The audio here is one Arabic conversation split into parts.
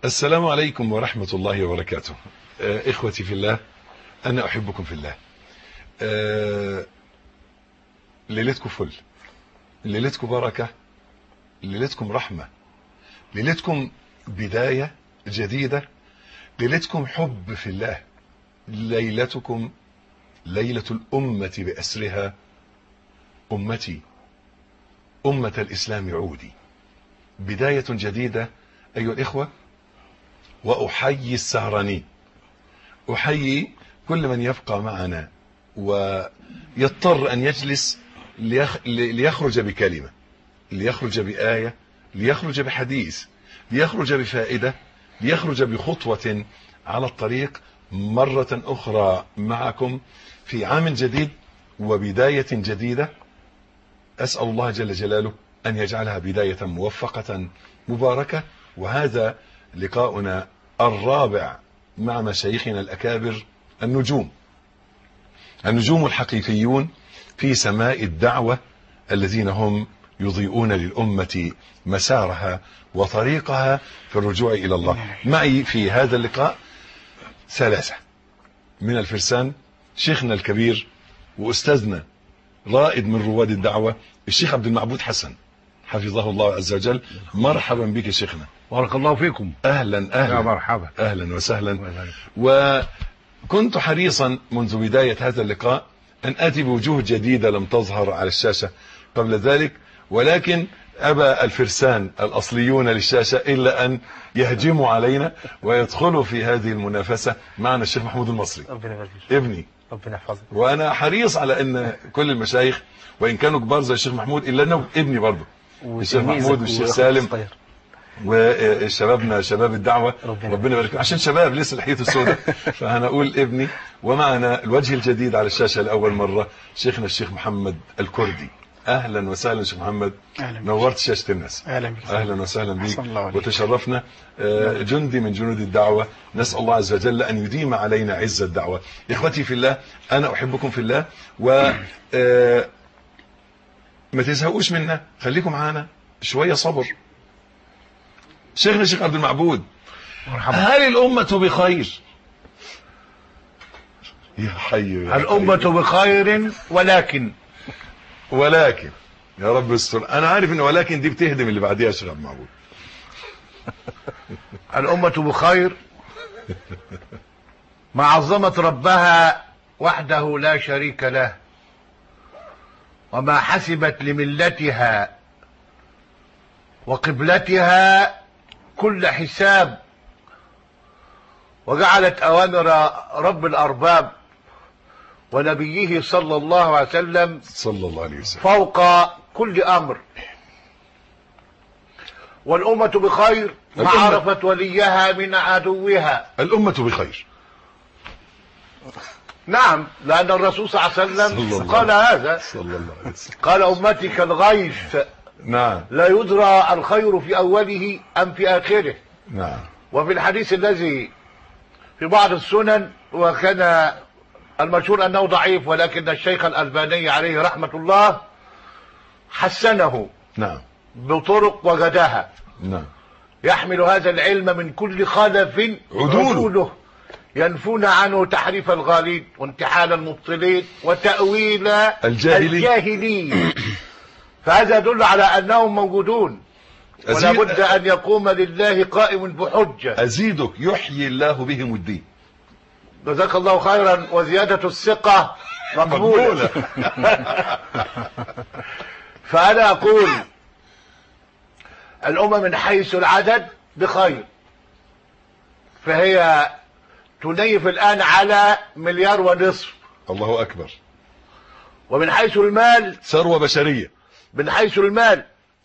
السلام عليكم ورحمة الله وبركاته. إخوتي في الله، أنا أحبكم في الله. ليلتكم فل، ليلتكم بركة، ليلتكم رحمة، ليلتكم بداية جديدة، ليلتكم حب في الله، ليلتكم ليلة الأمة بأسرها. أمتي أمة الإسلام عودي، بداية جديدة أيها الإخوة. وأحيي السهرانين، أحيي كل من يبقى معنا ويضطر أن يجلس ليخرج بكلمة، ليخرج بآية، ليخرج بحديث، ليخرج بفائدة، ليخرج بخطوة على الطريق مرة أخرى معكم في عام جديد وبداية جديدة. أسأل الله جل جلاله أن يجعلها بداية موفقة مباركة. وهذا لقاؤنا الرابع مع مشايخنا الأكابر، النجوم الحقيقيون في سماء الدعوة، الذين هم يضيئون للأمة مسارها وطريقها في الرجوع إلى الله. معي في هذا اللقاء ثلاثة من الفرسان، شيخنا الكبير وأستاذنا رائد من رواد الدعوة، الشيخ عبد المعبود حسن حفظه الله عز وجل. مرحبا بك شيخنا. بارك الله فيكم. أهلا يا مرحبا. أهلا وسهلا. وكنت حريصا منذ بداية هذا اللقاء أن آتي بوجوه جديدة لم تظهر على الشاشة قبل ذلك، ولكن أبى الفرسان الأصليون للشاشة إلا أن يهجموا علينا ويدخلوا في هذه المنافسة. معنا الشيخ محمود المصري ابني، ربنا يحفظك. وأنا حريص على أن كل المشايخ وإن كانوا كبار زي الشيخ محمود إلا أنه ابني برضه، الشيخ محمود والشيخ سالم وشبابنا شباب الدعوة، ربنا يبارك عشان شباب لسه لحيته السوداء فهنقول ابني. ومعنا الوجه الجديد على الشاشة لأول مرة، شيخنا الشيخ محمد الكردي. أهلا وسهلا شيخ محمد، نورت شاشة الناس. أهلا وسهلا بك وتشرفنا. جندي من جنود الدعوة، نسأل الله عز وجل أن يديم علينا عز الدعوة. إخوتي في الله، أنا أحبكم في الله، و ما تزهقوش منا، خليكم معانا شوية صبر. شيخنا الشيخ عبد المعبود، هل الأمة بخير؟ يا حي يا الأمة بخير، ولكن يا رب استر. أنا عارف إن ولكن دي بتهدم اللي بعديها يا شيخ عبد المعبود. الأمة بخير مع عظمة ربها وحده لا شريك له، وما حسبت لملتها وقبلتها كل حساب، وجعلت أوامر رب الأرباب ونبيه صلى الله عليه وسلم فوق كل أمر. والأمة بخير ما عرفت وليها من عدوها. الأمة بخير، نعم، لأن الرسول صلى الله عليه وسلم قال هذا، قال أمتي كالغيث، نعم، لا يدرى الخير في أوله أم في آخره. نعم. وفي الحديث الذي في بعض السنن، وكان المشهور أنه ضعيف، ولكن الشيخ الألباني عليه رحمة الله حسنه، نعم، بطرق وجدها، نعم، يحمل هذا العلم من كل خلف عدوله، ينفون عنه تحريف الغالين وانتحال المبطلين وتأويل الجاهلين. فهذا يدل على أنهم موجودون، ولا بد أن يقوم لله قائم بحجة. أزيدك يحيي الله بهم الدين. جزاك الله خيرا. وزيادة الثقة مقبولة. فأنا أقول الأمة من حيث العدد بخير، فهي تنيف الآن على 1.5 مليار. الله أكبر. ومن حيث المال ثروة بشرية. من حيث المال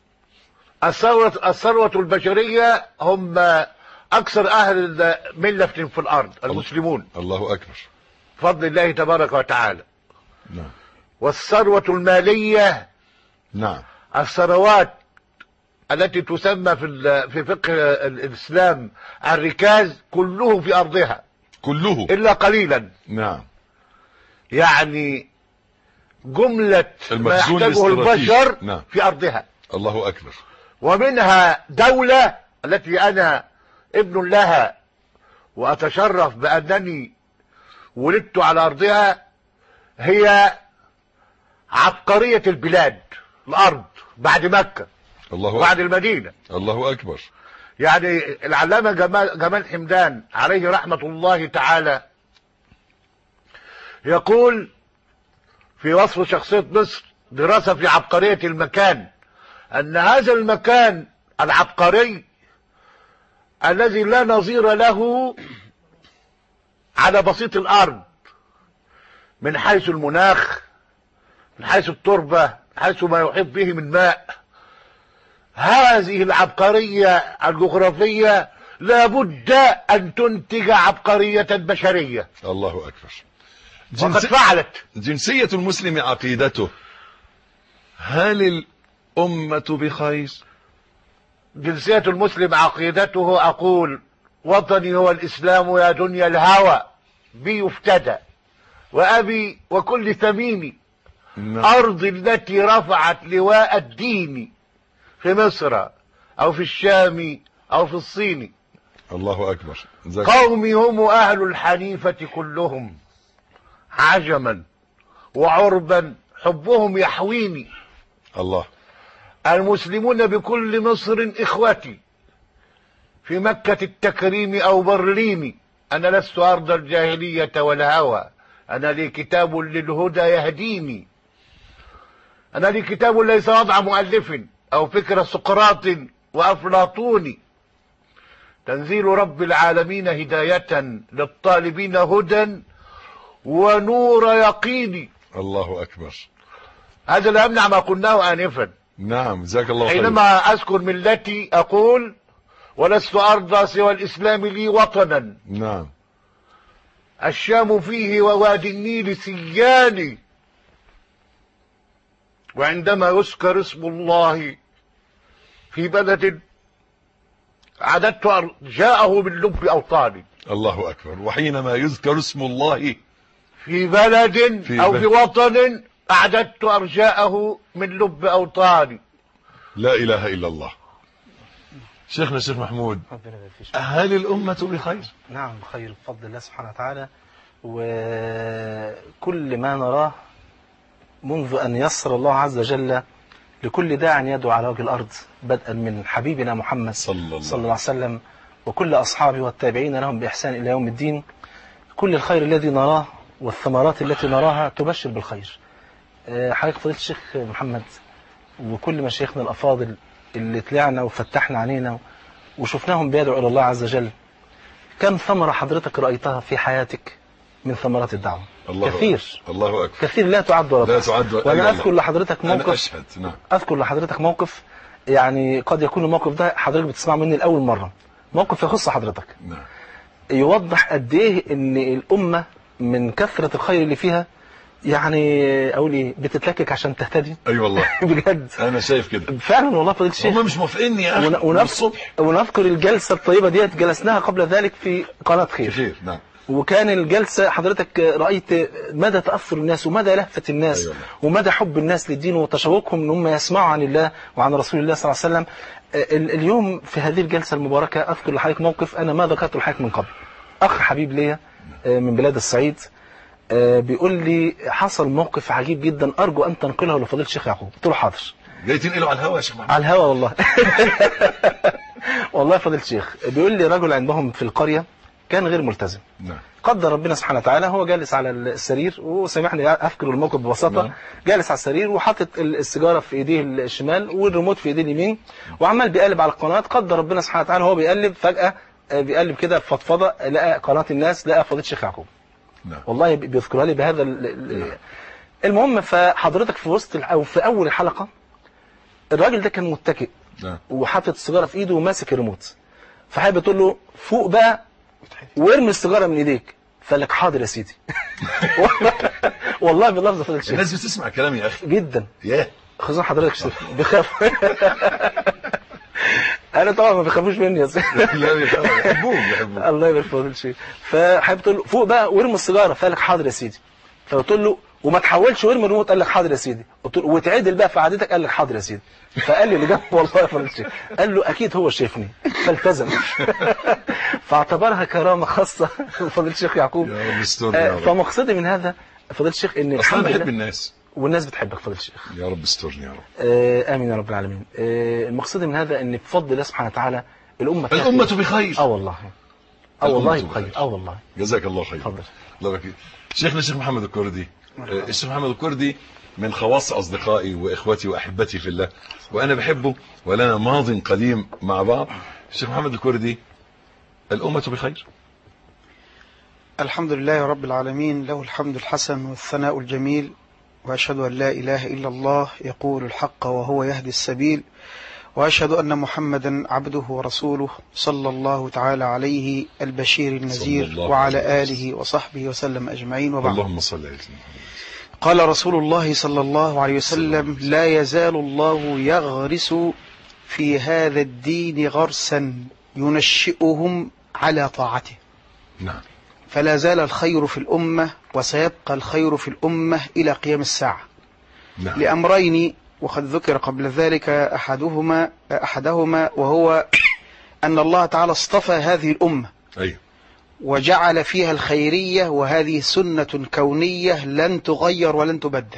الثروة البشرية هم أكثر أهل ملة في الأرض، المسلمون. الله أكبر. بفضل الله تبارك وتعالى. نعم. والثروة المالية، نعم، الثروات التي تسمى في فقه الإسلام الركاز، كله في أرضها، كله إلا قليلا. نعم، يعني جملة ما يحتاجه البشر، نعم، في أرضها. الله أكبر. ومنها دولة التي أنا ابن لها وأتشرف بأنني ولدت على أرضها، هي عبقرية البلاد، الأرض بعد مكة وبعد المدينة. الله أكبر. يعني العلامة جمال حمدان عليه رحمة الله تعالى يقول في وصف شخصية مصر دراسة في عبقرية المكان، أن هذا المكان العبقري الذي لا نظير له على بسيط الأرض من حيث المناخ، من حيث التربة، من حيث ما يحيط به من ماء، هذه العبقرية الجغرافية لابد أن تنتج عبقرية بشرية. الله أكبر. وقد فعلت. جنسية المسلم عقيدته، هل الأمة بخير؟ جنسية المسلم عقيدته، أقول وطني هو الإسلام يا دنيا الهوى، بي يفتدى وأبي وكل ثميني، أرض التي رفعت لواء الدين في مصر أو في الشام أو في الصين. الله أكبر. قومي هم أهل الحنيفة كلهم، عجما وعربا حبهم يحويني. الله. المسلمون بكل مصر إخوتي، في مكة التكريم أو برلين، أنا لست أرض الجاهلية والهوى، أنا لي كتاب للهدى يهديني، أنا لي كتاب ليس وضع مؤلف أو فكر سقراط وأفلاطون، تنزيل رب العالمين هداية للطالبين هدى ونور يقيني. الله أكبر. هذا لا يمنع ما قلناه آنفا. نعم، جزاك الله خير. حينما أذكر ملتي أقول ولست أرضى سوى الإسلام لي وطنا. نعم. الشام فيه ووادي النيل سياني، وعندما يذكر اسم الله في بلد عددت أرجاءه من لب أوطاني. الله أكبر. وحينما يذكر اسم الله في بلد أو في وطن أعددت أرجاءه من لب أوطاني. لا إله إلا الله. شيخنا الشيخ محمود، هل الأمة بخير؟ نعم بخير بفضل الله سبحانه وتعالى، وكل ما نراه منذ أن يسر الله عز وجل لكل داع يدعو على وجه الأرض، بدءا من حبيبنا محمد صلى الله عليه وسلم وكل أصحابه والتابعين لهم بإحسان إلى يوم الدين، كل الخير الذي نراه والثمرات التي نراها تبشر بالخير. حضرتك فضيلة الشيخ محمد وكل مشايخنا الأفاضل اللي طلعنا وفتحنا علينا وشفناهم بيدعوا إلى الله عز وجل، كم ثمرة حضرتك رأيتها في حياتك من ثمرات الدعوة؟ الله كثير. الله أكبر. كثير لا تعد ولا لا تعد. وأنا أذكر لحضرتك موقف. أنا أشهد. نعم. أذكر لحضرتك موقف، يعني قد يكون الموقف ده حضرتك بتسمع مني لأول مرة، موقف يخص حضرتك. نعم. يوضح قد إيه إن الأمة من كثرة الخير اللي فيها، يعني أقول إيه، بتتلكك عشان تهتدي. أي والله. بجد. أنا شايف كده. فعلا والله فضيلة الشيخ. هم مش موافقيني يا أخي. الصبح. ونذكر الجلسة الطيبة ديت جلسناها قبل ذلك في قناة خير. نعم. وكان الجلسة حضرتك رأيت مدى تأثر الناس ومدى لهفة الناس. أيوة. ومدى حب الناس للدين وتشوقهم ان هم يسمعوا عن الله وعن رسول الله صلى الله عليه وسلم. اليوم في هذه الجلسة المباركة أذكر لحضرتك موقف أنا ما ذكرته لحضرتك من قبل. أخ حبيب ليا من بلاد الصعيد بيقول لي حصل موقف عجيب جدا أرجو أن تنقله لفضيلة الشيخ يعقوب. قلت له حاضر. جاي تنقله على الهوا يا شيخ محمد؟ على الهوا والله. والله فضيلة الشيخ بيقول لي رجل عندهم في القرية كان غير ملتزم. نعم. قدر ربنا سبحانه وتعالى هو جالس على السرير، وسامحني أذكر الموقف ببساطة. نعم. جالس على السرير وحاطط السيجارة في ايديه الشمال والريموت في ايديه اليمين وعمال بيقلب على القناة. قدر ربنا سبحانه وتعالى هو بيقلب فجأة بيقلب كده فضفضة لقى قناة الناس، لقى فضيلة الشيخ يعقوب. نعم. والله بيذكرها لي بهذا نعم. المهم فحضرتك في وسط أو في أول الحلقة الراجل ده كان متكئ. نعم. وحاطط السيجارة في ايده وماسك الريموت، فحابب تقول له فوق بقى وارمي السيجاره من ايديك، فقال لك حاضر يا سيدي. والله باللفظ فضل الشيخ. الناس بتسمع كلامي يا اخي جدا. ياه خصوصا حضرتك شيخ بخاف. انا طبعا ما بيخافوش مني يا سيدي. لا بيحبوك. الله يبارك في فضل الشيخ. فحابب تقول له فوق بقى وارمي السيجاره، فقال لك حاضر يا سيدي. فقلت له وما تحولش ويرمي الريموت. قال لك حاضر يا سيدي. قلت له وتعدل بقى في قعدتك. قال لك حاضر يا سيدي. فقال لي اللي جنبه والله يا فضيله الشيخ، قال له اكيد هو شايفني فالتزم. فاعتبرها كرامه خاصه فضيله الشيخ يعقوب. فمقصدي من هذا فضيله الشيخ ان اصلا بحب الناس والناس بتحبك فضيله الشيخ. يا رب استرني يا رب. امين يا رب العالمين. المقصد من هذا ان بفضل الله سبحانه وتعالى الامه بخير. والله والله بخير. والله جزاك الله خير. اتفضل. الله يبارك. شيخنا الشيخ محمد الكردي. الشيخ محمد الكردي من خواص اصدقائي واخوتي واحبتي في الله، وانا بحبه ولنا ماض قديم مع بعض. الشيخ محمد الكردي الامه بخير. الحمد لله رب العالمين، له الحمد الحسن والثناء الجميل، وأشهد أن لا إله إلا الله يقول الحق وهو يهدي السبيل، وأشهد أن محمدا عبده ورسوله صلى الله تعالى عليه البشير النذير وعلى آله وصحبه وسلم أجمعين، وبعد. اللهم صل على سيدنا. قال رسول الله صلى الله عليه وسلم: لا يزال الله يغرس في هذا الدين غرسا ينشئهم على طاعته. نعم. فلا زال الخير في الأمة وسيبقى الخير في الأمة إلى قيام الساعة. نعم. لأمرين، وقد ذكر قبل ذلك أحدهما وهو أن الله تعالى اصطفى هذه الأمة. أيوه. وجعل فيها الخيرية، وهذه سنة كونية لن تغير ولن تبدل.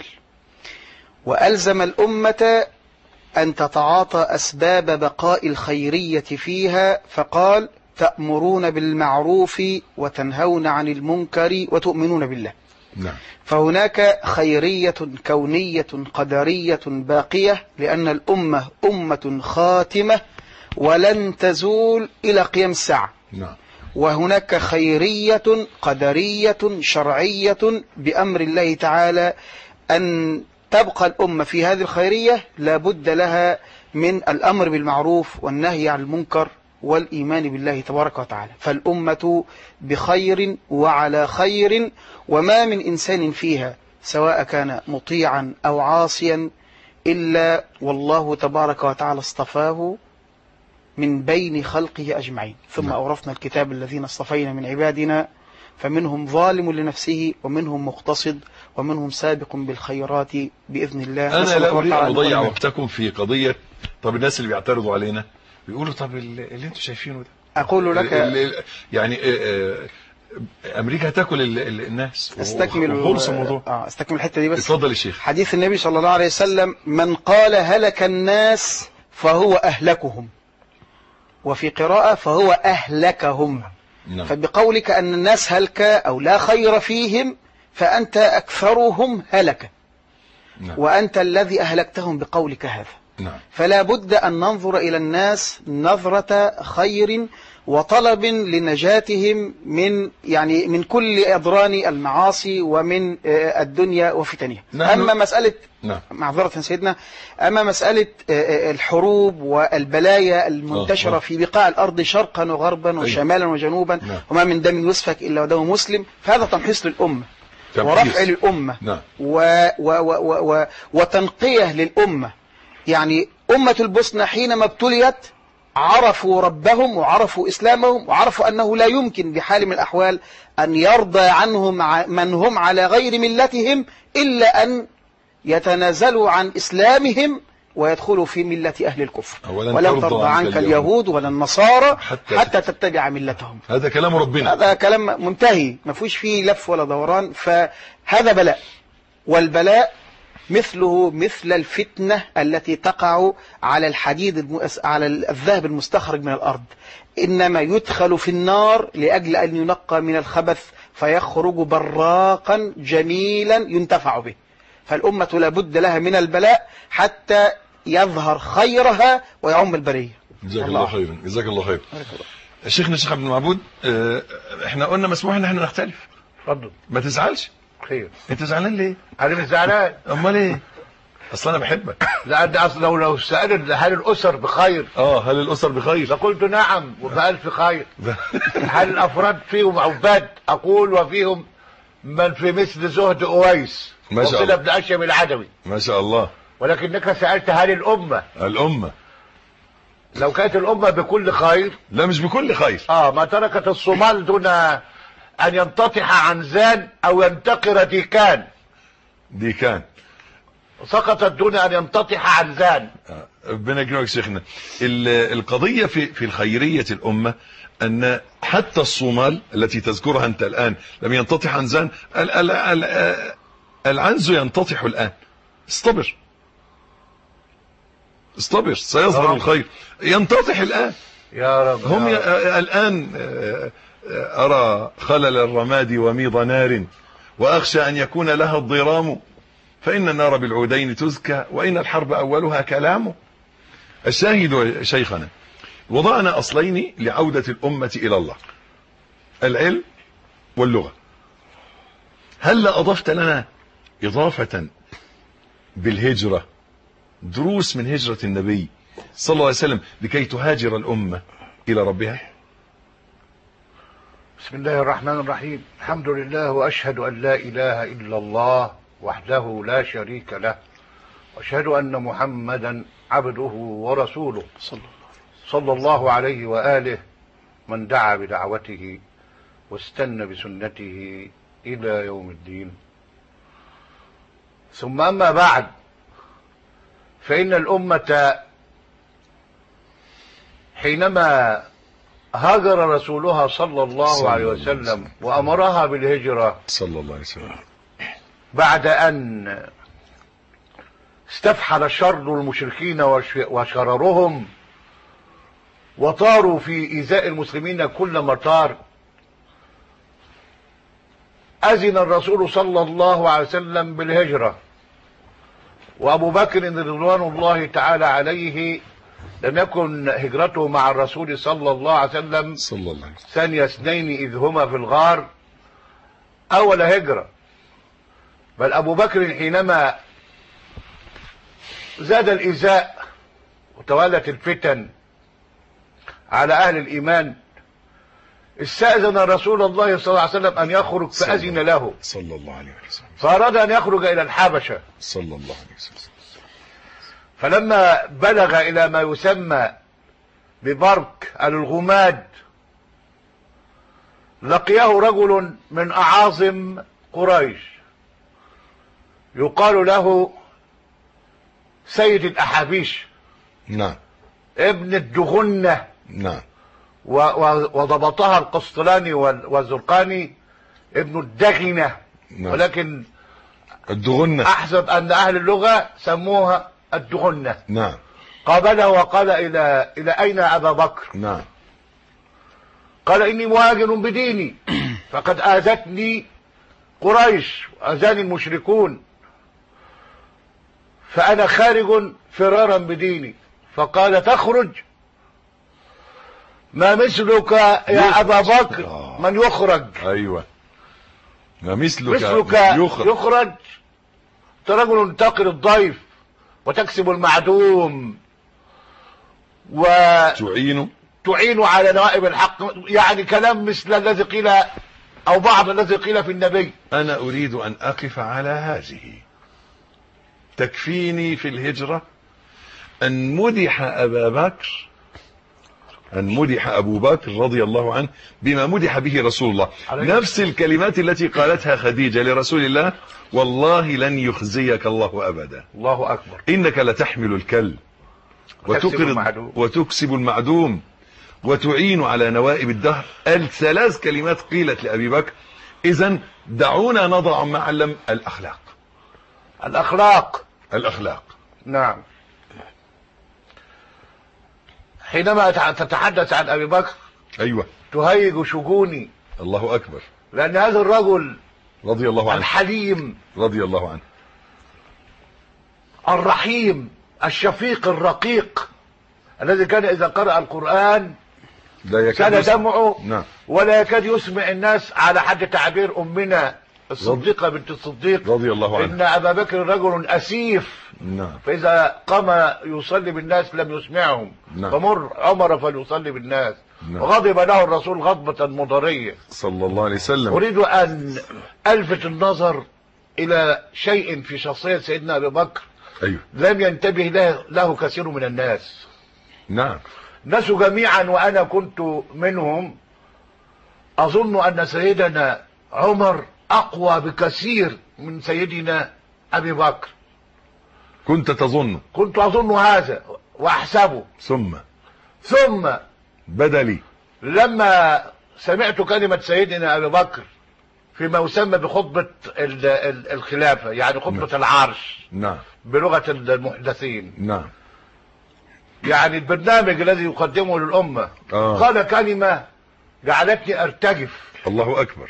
وألزم الأمة أن تتعاطى أسباب بقاء الخيرية فيها، فقال: تأمرون بالمعروف وتنهون عن المنكر وتؤمنون بالله. نعم. فهناك خيرية كونية قدرية باقية، لأن الأمة أمة خاتمة ولن تزول إلى قيام الساعة. نعم. وهناك خيرية قدرية شرعية بأمر الله تعالى أن تبقى الأمة في هذه الخيرية، لا بد لها من الأمر بالمعروف والنهي عن المنكر والإيمان بالله تبارك وتعالى. فالأمة بخير وعلى خير، وما من إنسان فيها سواء كان مطيعا أو عاصيا إلا والله تبارك وتعالى اصطفاه من بين خلقه أجمعين. ثم أورثنا الكتاب الذين اصطفينا من عبادنا فمنهم ظالم لنفسه ومنهم مقتصد ومنهم سابق بالخيرات بإذن الله. أنا لا أريد أن أضيع وقتكم في قضية. طب الناس اللي بيعترضوا علينا بيقولوا طب اللي انتوا شايفينه ده، أقول لك يعني أمريكا هتاكل الناس. استكمل خلص الموضوع. استكمل الحتة دي بس. اتفضل يا شيخ. حديث النبي صلى الله عليه وسلم: من قال هلك الناس فهو أهلكهم، وفي قراءة فهو أهلكهم. نعم. فبقولك أن الناس هلك أو لا خير فيهم فأنت أكثرهم هلك. نعم. وأنت الذي أهلكتهم بقولك هذا. نعم. فلا بد أن ننظر إلى الناس نظرة خير وطلب لنجاتهم من كل أضران المعاصي ومن الدنيا وفتنها. أما مسألة معذرة سيدنا، أما مسألة الحروب والبلايا المنتشرة في بقاع الأرض شرقا وغربا وشمالا وجنوبا، وما من دم يسفك إلا ودم مسلم، فهذا تمحيص للأمة ورفع للأمة وتنقية للأمة. يعني أمة البوسنة حينما ابتليت عرفوا ربهم وعرفوا إسلامهم وعرفوا أنه لا يمكن بحال من الأحوال أن يرضى عنهم من هم على غير ملتهم إلا أن يتنازلوا عن إسلامهم ويدخلوا في ملة أهل الكفر. ولن ترضى عنك اليهود ولا النصارى حتى تتبع ملتهم. هذا كلام ربنا، هذا كلام منتهي ما فيش فيه لف ولا دوران. فهذا بلاء، والبلاء مثله مثل الفتنة التي تقع على على الذهب المستخرج من الأرض، إنما يدخل في النار لأجل أن ينقى من الخبث فيخرج براقا جميلا ينتفع به. فالأمة لابد لها من البلاء حتى يظهر خيرها ويعم البرية. جزاك الله خيرا. جزاك الله خير. شيخنا الشيخ عبد المعبود، احنا قلنا مسموح ان احنا نختلف. اتفضل. ما تزعلش. خير. انت زعلان ليه؟ انا مش زعلان. امال ايه؟ اصل انا بحبك. لان اصل لو سألت هل الاسر بخير؟ هل الاسر بخير؟ فقلت نعم وبألف خير. هل الافراد فيهم عباد؟ اقول وفيهم من في مثل زهد اويس ما شاء الله ابن اشيم العدوي ما شاء الله. ولكنك سألت هل الامة لو كانت الامة بكل خير؟ لا مش بكل خير. ما تركت الصومال دون ان ينتطح عنزان او ينتقر ديكان. دي كان سقطت دون ان ينتطح عنزان. ربنا يكرمك شيخنا. القضية في الخيرية الأمة أن حتى الصومال التي تذكرها أنت الآن لم ينتطح عنزان. العنز ينتطح الآن. استبر سيظهر الخير. ينتطح الآن يا رب. هم الآن أرى خلل الرماد وميض نار وأخشى أن يكون لها الضرام فإن النار بالعودين تزكى وإن الحرب أولها كلام. الشاهد شيخنا وضعنا أصلين لعودة الأمة إلى الله: العلم واللغة. هل أضفت لنا إضافة بالهجرة دروس من هجرة النبي صلى الله عليه وسلم لكي تهاجر الأمة إلى ربها؟ بسم الله الرحمن الرحيم. الحمد لله وأشهد أن لا إله إلا الله وحده لا شريك له وأشهد أن محمدا عبده ورسوله صلى الله عليه وآله من دعا بدعوته واستنى بسنته إلى يوم الدين. ثم أما بعد، فإن الأمة حينما هاجر رسولها صلى الله عليه وسلم وأمرها بالهجرة صلى الله عليه وسلم بعد أن استفحل شر المشركين وشررهم وطاروا في إيذاء المسلمين كل مطار، أذن الرسول صلى الله عليه وسلم بالهجرة. وأبو بكر رضوان الله تعالى عليه لم يكن هجرته مع الرسول صلى الله عليه وسلم ثاني اثنين إذ هما في الغار أول هجرة، بل أبو بكر حينما زاد الإيذاء وتوالت الفتن على أهل الإيمان استأذن رسول الله صلى الله عليه وسلم أن يخرج فأذن له صلى الله عليه وسلم، فأراد أن يخرج إلى الحبشة صلى الله عليه وسلم. فلما بلغ إلى ما يسمى ببرك الغماد لقيه رجل من أعاظم قريش يقال له سيد الأحابيش، نعم، ابن الدغنة، نعم، وضبطها القسطلاني والزرقاني ابن الدغنة، نعم. ولكن الدغنة أحسب أن أهل اللغة سموها الدغنة. نعم. قابله وقال إلى أين أبا بكر؟ نعم. قال إني مهاجر بديني فقد آذتني قريش وآذاني المشركون فأنا خارج فرارا بديني. فقال تخرج؟ ما مثلك يا أبا بكر من يخرج. أيوة، ما مثلك يخرج. أنت رجل تقر الضيف وتكسب المعدوم وتعين على نوائب الحق، يعني كلام مثل الذي قيل أو بعض الذي قيل في النبي. أنا أريد أن أقف على هذه. تكفيني في الهجرة أن مدح أبو بكر رضي الله عنه بما مدح به رسول الله، نفس الكلمات التي قالتها خديجة لرسول الله: والله لن يخزيك الله أبدا. الله أكبر. إنك لتحمل الكل وتكسب المعدوم وتعين على نوائب الدهر. الثلاث كلمات قيلت لأبي بكر. إذن دعونا نضع معلم الأخلاق. نعم. حينما تتحدث عن أبي بكر أيوة تهيج شجوني. الله أكبر. لأن هذا الرجل رضي الله عنه الحليم رضي الله عنه الرحيم الشفيق الرقيق الذي كان إذا قرأ القرآن كان دمعه نعم. ولا يكاد يسمع الناس، على حد تعبير أمنا الصديقة بنت الصديق رضي الله عنه إن أبا بكر رجل أسيف. نعم. فإذا قام يصلي بالناس لم يسمعهم. نعم. فمر عمر فليصلي بالناس. نعم. وغضب له الرسول غضبة مضرية صلى الله عليه وسلم. أريد أن ألفت النظر إلى شيء في شخصية سيدنا أبي بكر. أيوه. لم ينتبه له كثير من الناس. نعم. الناس جميعا وأنا كنت منهم أظن أن سيدنا عمر أقوى بكثير من سيدنا أبي بكر. كنت أظن هذا وأحسبه. ثم بدا لي لما سمعت كلمة سيدنا أبي بكر فيما يسمى بخطبة الخلافة، يعني خطبة العرش. نعم. بلغة المحدثين. نعم. يعني البرنامج الذي يقدمه للأمة. قال كلمة جعلتني أرتجف. الله أكبر.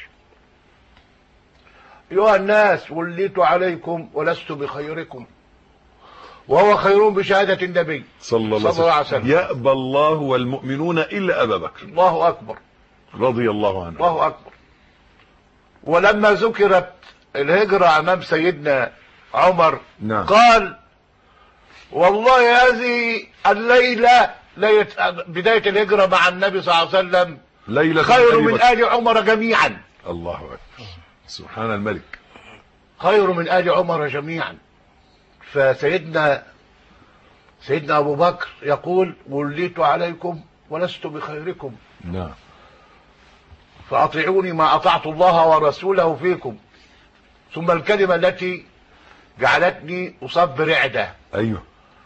أيها الناس وليت عليكم ولست بخيركم، وهو خير بشهادة النبي صلى الله عليه وسلم. يأبى الله والمؤمنون إلا أبا بكر. الله أكبر. رضي الله عنه. الله أكبر. ولما ذكرت الهجرة أمام سيدنا عمر، نعم. قال والله هذه الليلة بداية الهجرة مع النبي صلى الله عليه وسلم ليلة خير من آل عمر جميعا. الله أكبر. سبحان الملك. خير من آل عمر جميعا. فسيدنا أبو بكر يقول وليت عليكم ولست بخيركم. نعم. فأطيعوني ما أطعت الله ورسوله فيكم. ثم الكلمة التي جعلتني أصاب برعدة. أيوه.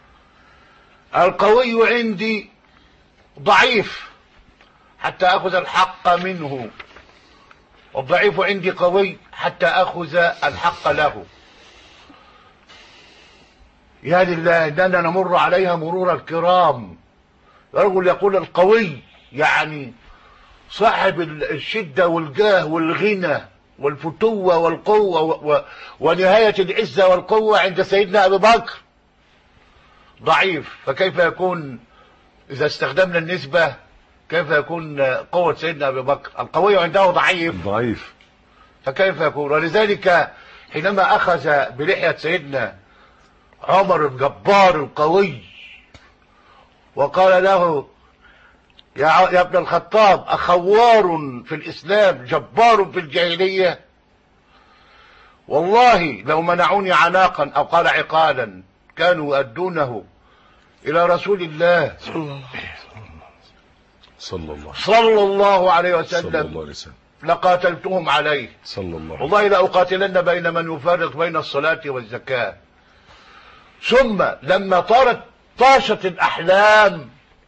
القوي عندي ضعيف حتى أخذ الحق منه، والضعيف عندي قوي حتى أخذ الحق له. يا لله إننا نمر عليها مرور الكرام. الرجل يقول القوي يعني صاحب الشدة والجاه والغنى والفتوة والقوة ونهاية العزة والقوة عند سيدنا أبي بكر ضعيف. فكيف يكون إذا استخدمنا النسبة كيف يكون قوة سيدنا أبي بكر؟ القوي عنده ضعيف. فكيف يكون؟ ولذلك حينما أخذ بلحية سيدنا عمر الجبار القوي وقال له يا ابن الخطاب أخوار في الإسلام جبار في الجاهلية، والله لو منعوني عناقا أو قال عقالا كانوا يؤدونه إلى رسول الله صلى الله عليه وسلم لقاتلتهم عليه. والله لأقاتلن بين من يفرق بين الصلاة والزكاة. ثم لما طاشت الأحلام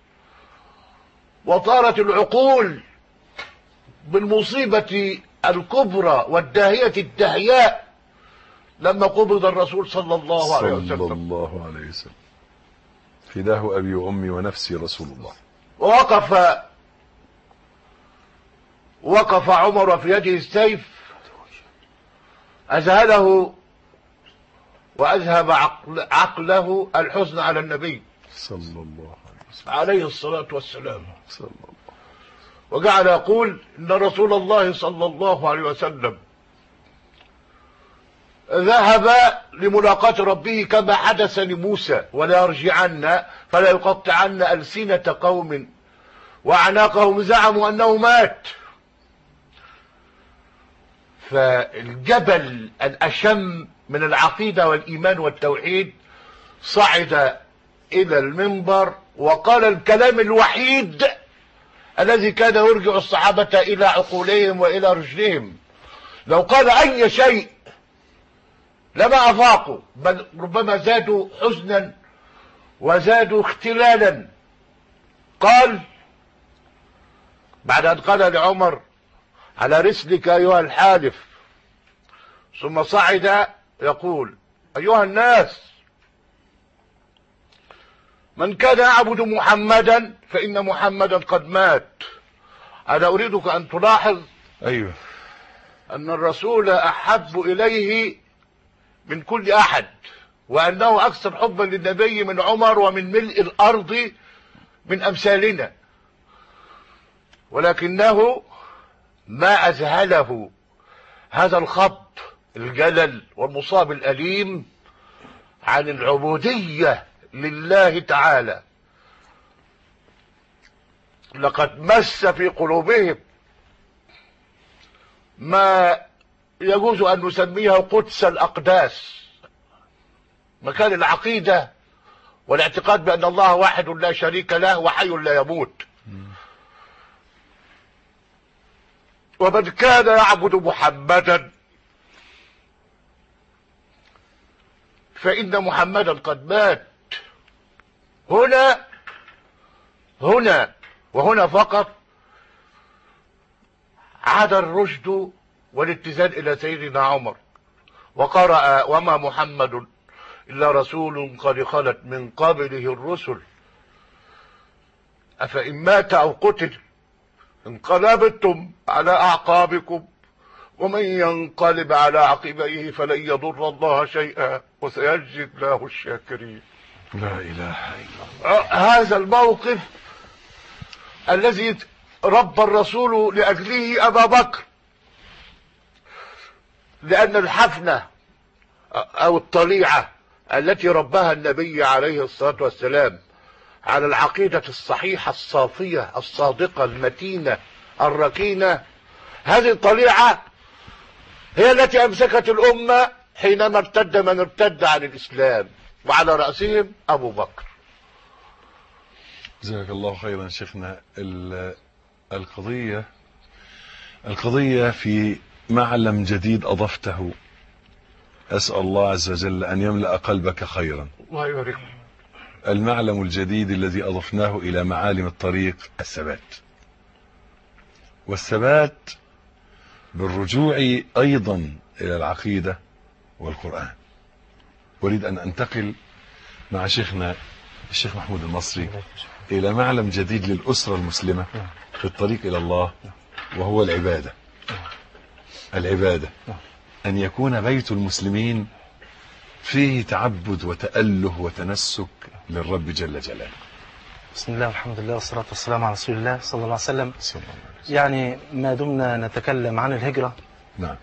وطارت العقول بالمصيبة الكبرى والداهية الدهياء لما قبض الرسول صلى الله عليه وسلم فداه أبي وأمي ونفسي رسول الله. وقف عمر في يده السيف أذهله وأذهب عقله الحزن على النبي صلى الله عليه الصلاة والسلام. وجعل يقول إن رسول الله صلى الله عليه وسلم ذهب لملاقاة ربه كما حدث لموسى، ولا يرجعن فلا يقطعن ألسنة قوم وأعناقهم زعموا أنه مات. فالجبل الأشم من العقيدة والإيمان والتوحيد صعد إلى المنبر وقال الكلام الوحيد الذي كان يرجع الصحابة إلى عقولهم وإلى رجلهم. لو قال أي شيء لما أفاقوا، بل ربما زادوا حزنا وزادوا اختلالا. قال بعد أن قال لعمر على رسلك أيها الحالف، ثم صعد يقول أيها الناس من كان يعبد محمدا فإن محمدا قد مات. أنا أريدك أن تلاحظ أيوه أن الرسول أحب إليه من كل أحد، وأنه أكثر حبا للنبي من عمر ومن ملء الأرض من أمثالنا، ولكنه ما أذهله هذا الخط الجلل والمصاب الأليم عن العبودية لله تعالى. لقد مس في قلوبهم ما يجوز أن نسميه قدس الأقداس، مكان العقيدة والاعتقاد بأن الله واحد لا شريك له وحي لا يموت. ومن كان يعبد محمدا فإن محمدا قد مات. هنا فقط عاد الرشد والاتزان إلى سيدنا عمر، وقرأ وما محمد إلا رسول قد خلت من قبله الرسل أفإن مات أو قتل انقلبتم على أعقابكم ومن ينقلب على عقبيه فلن يضر الله شيئا وسيجزي الله الشاكرين. لا إله إلا الله. هذا الموقف الذي ربى الرسول لأجله أبا بكر، لأن الحفنة أو الطليعة التي رباها النبي عليه الصلاة والسلام على العقيدة الصحيحة الصافية الصادقة المتينة الركينة، هذه الطليعة هي التي أمسكت الأمة حينما ارتد من ارتد عن الإسلام، وعلى رأسهم أبو بكر. جزاك الله خيرا شيخنا. القضية في معلم جديد أضفته، أسأل الله عز وجل أن يملأ قلبك خيرا. الله يبارك. المعلم الجديد الذي أضفناه إلى معالم الطريق الثبات، والثبات بالرجوع أيضا إلى العقيدة والقرآن. أريد أن أنتقل مع شيخنا الشيخ محمود المصري إلى معلم جديد للأسرة المسلمة في الطريق إلى الله، وهو العبادة. أن يكون بيت المسلمين فيه تعبد وتأله وتنسك للرب جل جلاله. بسم الله والحمد لله والصلاة والسلام على رسول الله صلى الله عليه وسلم. يعني ما دمنا نتكلم عن الهجرة، نعم،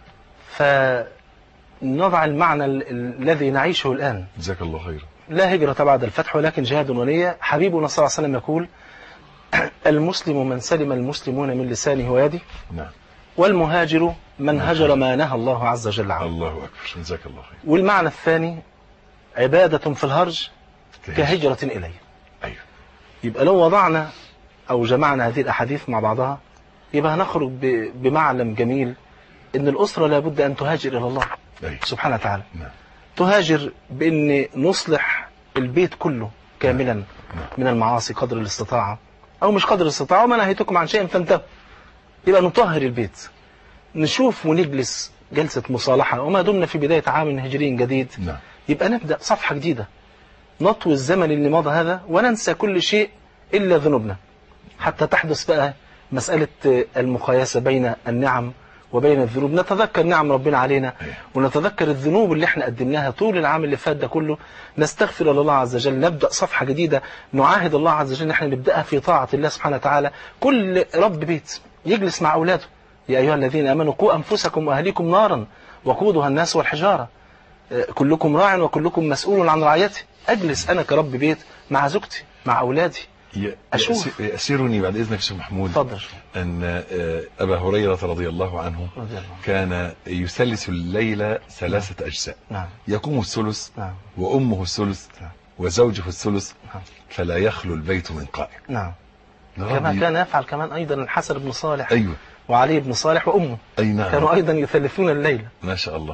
فنضع المعنى الذي نعيشه الآن. جزاك الله خيرا. لا هجرة بعد الفتح ولكن جهاد ونية. حبيبنا صلى الله عليه وسلم يقول: المسلم من سلم المسلمون من لسانه ويده، نعم، والمهاجر من هجر ما نهى الله عز وجل عنه. الله أكبر، جزاك الله خير. والمعنى الثاني: عبادة في الهرج كهجرة إليه. أيوه. يبقى لو وضعنا أو جمعنا هذه الأحاديث مع بعضها، يبقى هنخرج بمعلم جميل إن الأسرة لابد أن تهاجر إلى الله سبحانه وتعالى. نعم. تهاجر بأن نصلح البيت كله كاملا من المعاصي قدر الاستطاعة، أو مش قدر الاستطاعة، وما نهيتكم عن شيء فانتهوا. يبقى نطهر البيت، نشوف ونجلس جلسة مصالحة، وما دمنا في بداية عام هجري جديد. نعم. يبقى نبدأ صفحة جديدة، نطوي الزمن اللي مضى هذا وننسى كل شيء إلا ذنوبنا، حتى تحدث بقى مسألة المقايسة بين النعم وبين الذنوب. نتذكر نعم ربنا علينا، ونتذكر الذنوب اللي احنا قدمناها طول العام اللي فات ده كله، نستغفر الله عز وجل، نبدأ صفحة جديدة، نعاهد الله عز وجل ان احنا نبدأها في طاعة الله سبحانه وتعالى. كل رب بيت يجلس مع أولاده: يا أيها الذين آمنوا قوا أنفسكم وأهليكم نارا وقودها الناس والحجارة، كلكم راع وكلكم مسؤول عن رعيته. أجلس أنا كرب بيت مع زوجتي مع أولادي، أشوف. يأسرني بعد إذنك شيخ محمود فضل. أن أبا هريرة رضي الله عنه كان يثلث الليل 3 أجزاء. نعم. يقوم الثلث، نعم، وأمه الثلث، نعم، وزوجه الثلث، نعم، فلا يخلو البيت من قائم. نعم. كما كان يفعل كمان أيضا الحسن بن صالح، أيوة، وعلي بن صالح وأمه، أي نعم، كانوا أيضا يثلثون الليل. ما شاء الله.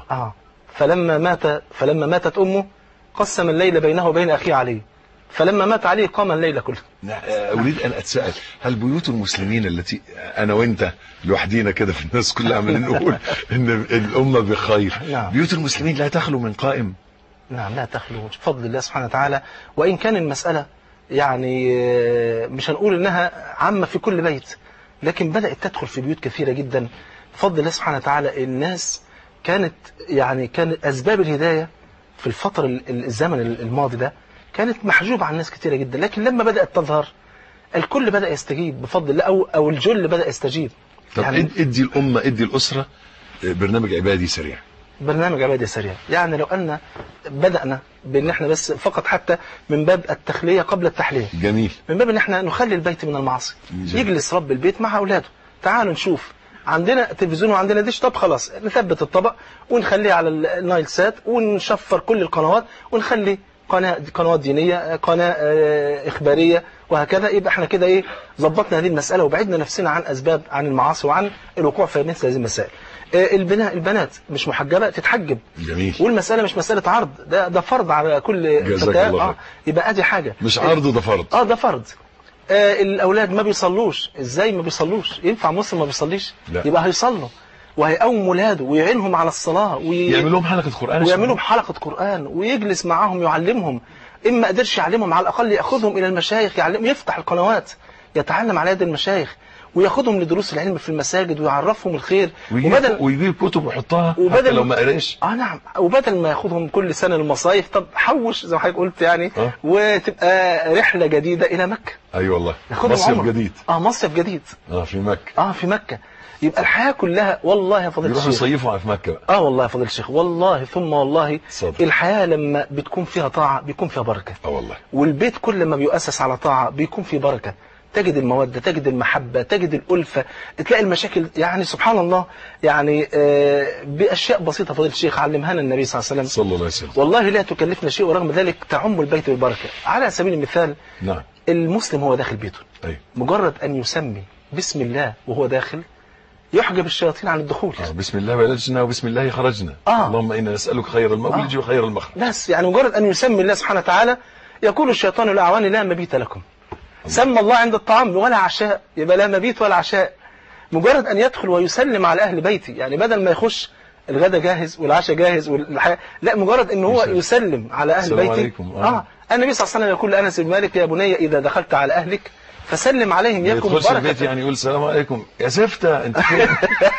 فلما ماتت أمه قسم الليل بينه وبين أخيه علي، فلما مات علي قام الليل كله. أريد أن أتساءل: هل بيوت المسلمين التي أنا وإنت لوحدينا كده في الناس كلها عمالين نقول إن الأمة بخير، نعم، بيوت المسلمين لا تخلو من قائم؟ نعم، لا تخلو بفضل الله سبحانه وتعالى. وإن كان المسألة يعني مش هنقول إنها عامة في كل بيت، لكن بدأت تدخل في بيوت كثيرة جدا بفضل الله سبحانه وتعالى. الناس كان أسباب الهداية في الفترة الزمن الماضي ده كانت محجوبة عن ناس كثيرة جدا، لكن لما بدأت تظهر الكل بدأ يستجيب بفضل الله، أو الجل بدأ يستجيب. طب يعني ادي الأمة، ادي الأسرة برنامج عبادي سريع. برنامج عبادي سريع، يعني لو أن بدأنا بأن احنا بس فقط حتى من باب التخلية قبل التحلية. جميل. من باب أن احنا نخلي البيت من المعاصي. يجلس رب البيت مع أولاده: تعالوا نشوف، عندنا تلفزيون وعندنا ديش، طب خلاص نثبت الطبق ونخليه على النايل سات ونشفر كل القنوات ونخلي قنوات دينية، قناة إخبارية، وهكذا. يبقى احنا كده ايه، ظبطنا هذه المسألة وبعدنا نفسنا عن أسباب، عن المعاصي وعن الوقوع في مثل هذه المسائل. البنات مش محجبة تتحجب. جميل. والمسألة مش مسألة عرض، ده فرض على كل فتاة. يبقى ادي حاجة مش عرض، ده فرض. ده فرض. الاولاد ما بيصلوش، ازاي ما بيصلوش؟ ينفع مسلم ما بيصليش؟ لا. يبقى هيصلوا وهيقوم ولاده ويعينهم على الصلاة يعمل لهم حلقة قرآن، ويعمل لهم حلقة قرآن ويجلس معاهم يعلمهم. إن ما قدرش يعلمهم على الأقل يأخذهم إلى المشايخ، يفتح القنوات يتعلم على يد المشايخ وياخدهم لدروس العلم في المساجد ويعرفهم الخير، ويجيب كتب ويحطها حتى لو ما قراش. نعم. وبدل ما ياخدهم كل سنة المصايف، طب حوش زي ما حضرتك قلت يعني وتبقى رحلة جديدة إلى مكة. أي والله، مصيف جديد. مصيف جديد في مكة. في مكة. يبقى الحياة كلها والله يا فضيلة الشيخ يروحوا يصيفوا في مكة بقى. والله يا فضيلة الشيخ، والله ثم والله صدق. الحياة لما بتكون فيها طاعة بيكون فيها بركة. والله. والبيت كل ما بيؤسس على طاعة بيكون فيه بركة، تجد المودة، تجد المحبة، تجد الألفة، تلاقي المشاكل يعني سبحان الله يعني بأشياء بسيطة فضيلة الشيخ علمها لنا النبي صلى الله عليه وسلم. صلى الله عليه وسلم. والله لا تكلفنا شيء ورغم ذلك تعم البيت بالبركة. على سبيل المثال نعم. المسلم هو داخل بيته مجرد أن يسمي بسم الله وهو داخل يحجب الشياطين عن الدخول. بسم الله ولجنا وبسم الله خرجنا. اللهم إنا نسألك خير المولج وخير المخرج. بس يعني مجرد أن يسمي الله سبحانه وتعالى يقول الشيطان لأعوان لا مبيت لكم. سمى الله عند الطعام ولا عشاء، يبقى لا مبيت ولا عشاء. مجرد أن يدخل ويسلم على أهل بيتي، يعني بدل ما يخش الغداء جاهز والعشاء جاهز لا، مجرد أن هو يسلم على أهل بيتي. النبي صلى الله عليه وسلم يقول لأنس بن مالك: يا بني إذا دخلت على أهلك فسلم عليهم يكن بركة. البيت يعني يقول السلام عليكم يا زفتة انت فين؟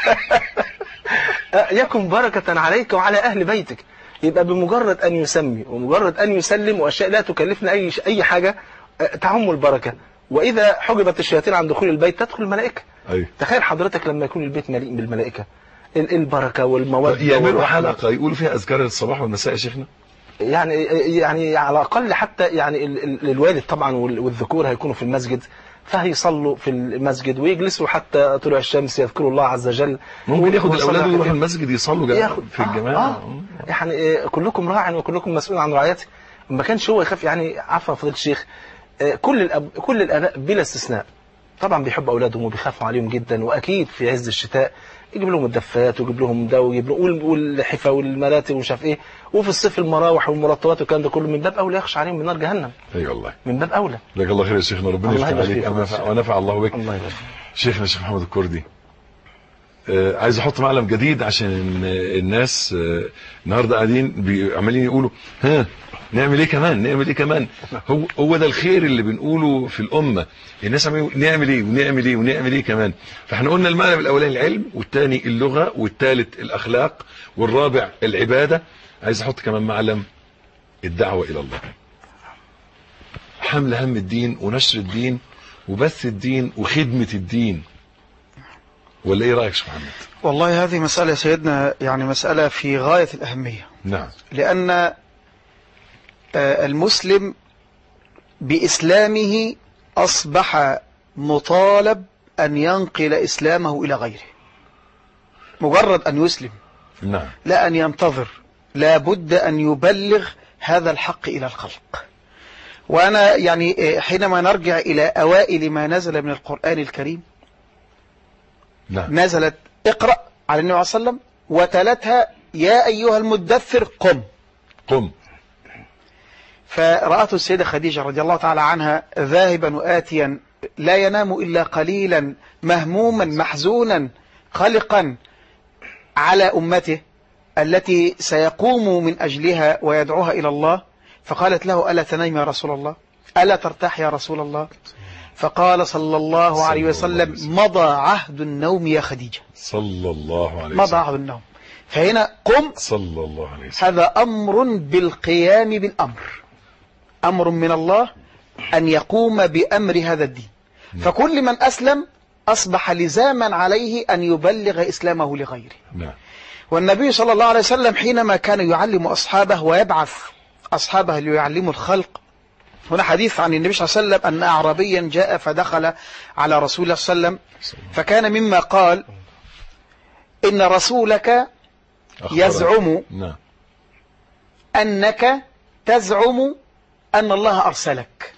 يكن بركة عليك وعلى أهل بيتك. يبقى بمجرد أن يسمي ومجرد أن يسلم وأشياء لا تكلفنا أي حاجة تعم البركة. وإذا حجبت الشياطين عن دخول البيت تدخل الملائكة. تخيل حضرتك لما يكون البيت مليء بالملائكة، البركة والمودة. يعملوا حلقة يقولوا فيها أذكار الصباح والمساء يا شيخنا؟ يعني على الأقل حتى يعني الوالد طبعا والذكور هيكونوا في المسجد، فهيصلوا في المسجد ويجلسوا حتى طلوع الشمس يذكروا الله عز وجل. ممكن ياخد الأولاد ويروحوا المسجد يصلوا في الجماعة. يعني كلكم راع وكلكم مسؤول عن رعايته. ما كانش هو يخاف يعني. عفوا فضيلة الشيخ، كل الآباء بلا استثناء طبعا بيحبوا أولادهم وبيخافوا عليهم جدا، وأكيد في عز الشتاء يجيب لهم الدفات ويجيب لهم ده ويجيب لهم والحفا والمراتب ومش عارف ايه، وفي الصيف المراوح والمرطبات والكلام ده كله، من باب اولى يخشى عليهم من نار جهنم. اي والله، من باب اولى. جزاك الله خير يا شيخنا، ربنا يفتح عليك ونفع الله بك. الله يبارك. شيخنا الشيخ محمد الكردي، عايز احط معلم جديد عشان الناس النهارده قاعدين عمالين يقولوا نعمل ايه كمان، نعمل ايه كمان. هو ده الخير اللي بنقوله في الامه. الناس عمالين نعمل ايه ونعمل ايه ونعمل ايه كمان. فاحنا قلنا المقلب الاولاني العلم، والثاني اللغه، والثالث الاخلاق، والرابع العباده. عايز احط كمان معلم الدعوه الى الله، حمل هم الدين ونشر الدين وبث الدين وخدمه الدين. ولا ايه رايك يا شيخ محمد؟ والله هذه مساله يا سيدنا يعني مساله في غايه الاهميه. نعم. لان المسلم بإسلامه أصبح مطالب أن ينقل إسلامه إلى غيره. مجرد أن يسلم، نعم، لا أن ينتظر، لا بد أن يبلغ هذا الحق إلى الخلق. وأنا يعني حينما نرجع إلى أوائل ما نزل من القرآن الكريم، نعم، نزلت اقرأ على النبي صلى الله عليه وسلم، وتلتها يا أيها المدثر قم. فرأته السيدة خديجة رضي الله تعالى عنها ذاهبا وآتيا لا ينام إلا قليلا، مهموما محزونا قلقا على أمته التي سيقوم من أجلها ويدعوها إلى الله. فقالت له: ألا تنام يا رسول الله؟ ألا ترتاح يا رسول الله؟ فقال صلى الله عليه وسلم: مضى عهد النوم يا خديجة. صلى الله عليه وسلم. مضى عهد النوم. فهنا قم، صلى الله عليه وسلم. هذا أمر بالقيام بالأمر، أمر من الله أن يقوم بأمر هذا الدين. فكل من أسلم أصبح لزاما عليه أن يبلغ إسلامه لغيره. والنبي صلى الله عليه وسلم حينما كان يعلم أصحابه ويبعث أصحابه ليعلموا الخلق، هنا حديث عن النبي صلى الله عليه وسلم أن أعرابيا جاء فدخل على رسول الله صلى الله عليه وسلم، فكان مما قال: إن رسولك يزعم أنك تزعم أن الله أرسلك،